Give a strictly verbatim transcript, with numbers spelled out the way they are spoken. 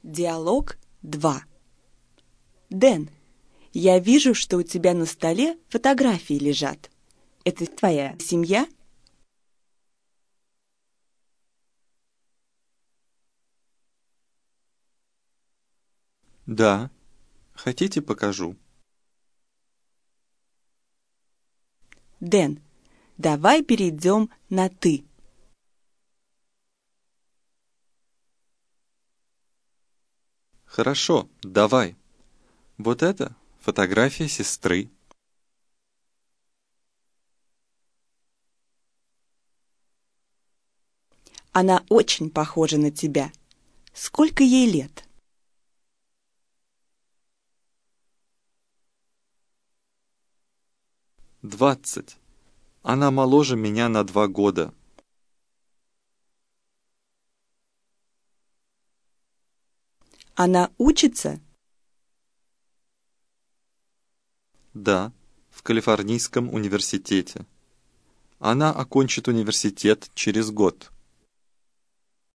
Диалог два. Дэн, я вижу, что у тебя на столе фотографии лежат. Это твоя семья? Да. Хотите, покажу? Дэн, давай перейдем на «ты». Хорошо, давай. Вот это фотография сестры. Она очень похожа на тебя. Сколько ей лет? Двадцать. Она моложе меня на два года. Она учится? Да, в Калифорнийском университете. Она окончит университет через год.